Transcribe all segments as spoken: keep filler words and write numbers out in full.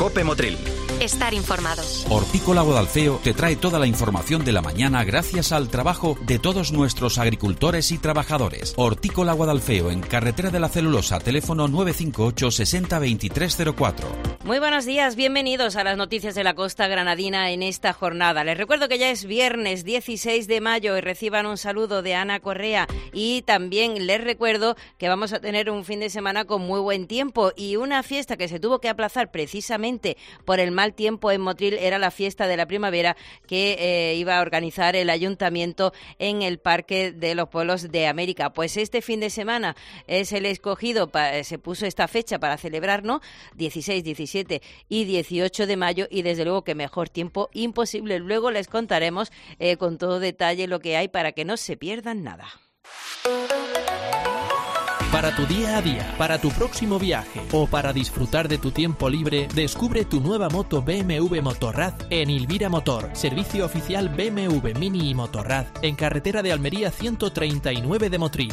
COPE Motril. Estar informados. Hortícola Guadalfeo te trae toda la información de la mañana gracias al trabajo de todos nuestros agricultores y trabajadores. Hortícola Guadalfeo, en Carretera de la Celulosa, teléfono nueve cinco ocho sesenta veintitrés cero cuatro. Muy buenos días, bienvenidos a las noticias de la costa granadina en esta jornada. Les recuerdo que ya es viernes dieciséis de mayo y reciban un saludo de Ana Correa, y también les recuerdo que vamos a tener un fin de semana con muy buen tiempo y una fiesta que se tuvo que aplazar precisamente por el mal tiempo en Motril. Era la fiesta de la primavera que eh, iba a organizar el ayuntamiento en el Parque de los Pueblos de América. Pues este fin de semana es el escogido, pa, se puso esta fecha para celebrar, ¿no? dieciséis, diecisiete y dieciocho de mayo, y desde luego que mejor tiempo imposible. Luego les contaremos eh, con todo detalle lo que hay para que no se pierdan nada. Para tu día a día, para tu próximo viaje o para disfrutar de tu tiempo libre, descubre tu nueva moto B M W Motorrad en Ilvira Motor, servicio oficial B M W Mini y Motorrad, en carretera de Almería ciento treinta y nueve de Motril.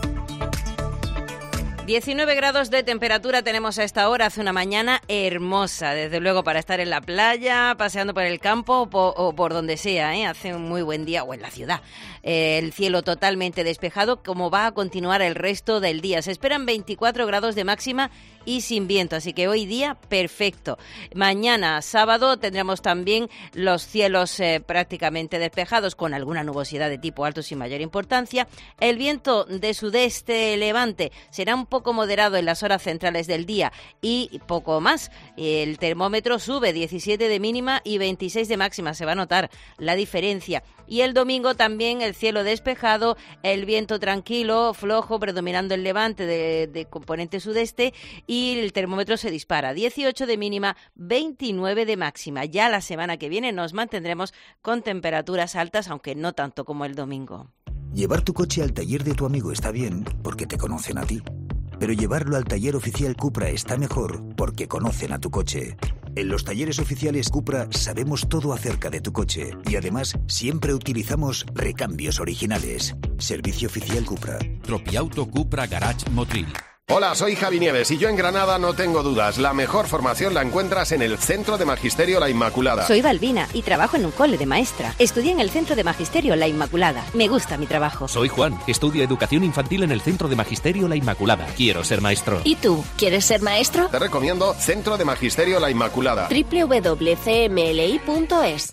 diecinueve grados de temperatura tenemos a esta hora, hace una mañana hermosa, desde luego para estar en la playa, paseando por el campo o por, o por donde sea, ¿eh? Hace un muy buen día, o en la ciudad. Eh, el cielo totalmente despejado, como va a continuar el resto del día. Se esperan veinticuatro grados de máxima y sin viento, así que hoy día perfecto. Mañana, sábado, tendremos también los cielos eh, prácticamente despejados, con alguna nubosidad de tipo alto sin mayor importancia. El viento de sudeste levante será un poco moderado en las horas centrales del día y poco más. El termómetro sube, diecisiete de mínima y veintiséis de máxima, se va a notar la diferencia. Y el domingo también el cielo despejado, el viento tranquilo, flojo, predominando el levante de, de componente sudeste, y el termómetro se dispara, dieciocho de mínima, veintinueve de máxima. Ya la semana que viene nos mantendremos con temperaturas altas, aunque no tanto como el domingo. Llevar tu coche al taller de tu amigo está bien, porque te conocen a ti. Pero llevarlo al taller oficial Cupra está mejor, porque conocen a tu coche. En los talleres oficiales Cupra sabemos todo acerca de tu coche y además siempre utilizamos recambios originales. Servicio oficial Cupra. Tropiauto Cupra Garage Motril. Hola, soy Javi Nieves y yo en Granada no tengo dudas. La mejor formación la encuentras en el Centro de Magisterio La Inmaculada. Soy Balbina y trabajo en un cole de maestra. Estudié en el Centro de Magisterio La Inmaculada. Me gusta mi trabajo. Soy Juan. Estudio Educación Infantil en el Centro de Magisterio La Inmaculada. Quiero ser maestro. ¿Y tú? ¿Quieres ser maestro? Te recomiendo Centro de Magisterio La Inmaculada. doble u doble u doble u punto c m l i punto es.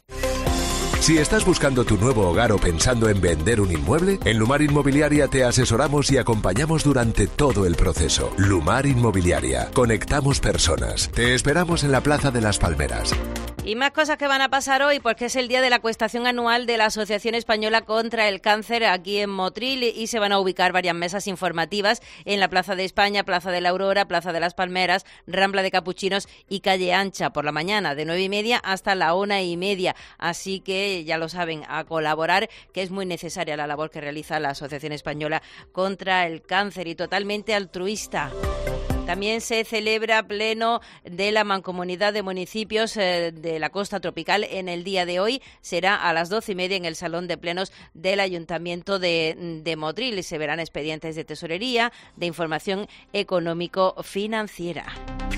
Si estás buscando tu nuevo hogar o pensando en vender un inmueble, en Lumar Inmobiliaria te asesoramos y acompañamos durante todo el proceso. Lumar Inmobiliaria. Conectamos personas. Te esperamos en la Plaza de las Palmeras. Y más cosas que van a pasar hoy, porque es el día de la acuestación anual de la Asociación Española contra el Cáncer aquí en Motril, y se van a ubicar varias mesas informativas en la Plaza de España, Plaza de la Aurora, Plaza de las Palmeras, Rambla de Capuchinos y Calle Ancha, por la mañana de nueve y media hasta la una y media. Así que ya lo saben, a colaborar, que es muy necesaria la labor que realiza la Asociación Española contra el Cáncer, y totalmente altruista. También se celebra pleno de la Mancomunidad de Municipios eh, de la Costa Tropical en el día de hoy. Será a las doce y media en el Salón de Plenos del Ayuntamiento de, de Motril. Se verán expedientes de tesorería, de información económico-financiera.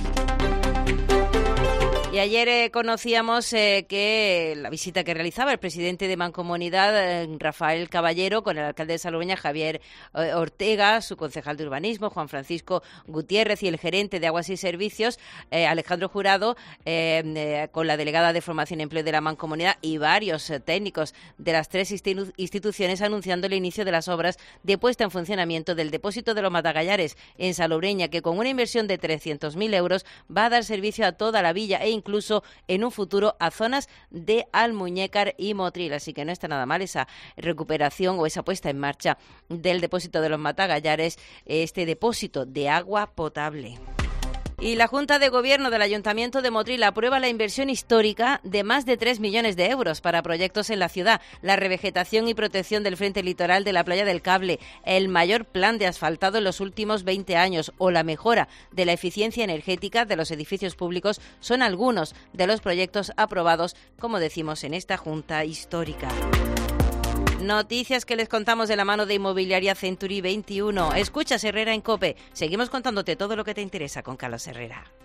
Y ayer eh, conocíamos eh, que la visita que realizaba el presidente de Mancomunidad, eh, Rafael Caballero, con el alcalde de Salobreña, Javier eh, Ortega, su concejal de urbanismo, Juan Francisco Gutiérrez, y el gerente de Aguas y Servicios, eh, Alejandro Jurado, eh, eh, con la delegada de Formación y Empleo de la Mancomunidad y varios eh, técnicos de las tres institu- instituciones, anunciando el inicio de las obras de puesta en funcionamiento del depósito de los Matagallares en Salobreña, que con una inversión de trescientos mil euros va a dar servicio a toda la villa e incluso en un futuro a zonas de Almuñécar y Motril. Así que no está nada mal esa recuperación o esa puesta en marcha del depósito de los Matagallares, este depósito de agua potable. Y la Junta de Gobierno del Ayuntamiento de Motril aprueba la inversión histórica de más de tres millones de euros para proyectos en la ciudad, la revegetación y protección del frente litoral de la Playa del Cable, el mayor plan de asfaltado en los últimos veinte años o la mejora de la eficiencia energética de los edificios públicos son algunos de los proyectos aprobados, como decimos, en esta Junta histórica. Noticias que les contamos de la mano de Inmobiliaria Century veintiuno. Escuchas Herrera en COPE. Seguimos contándote todo lo que te interesa con Carlos Herrera.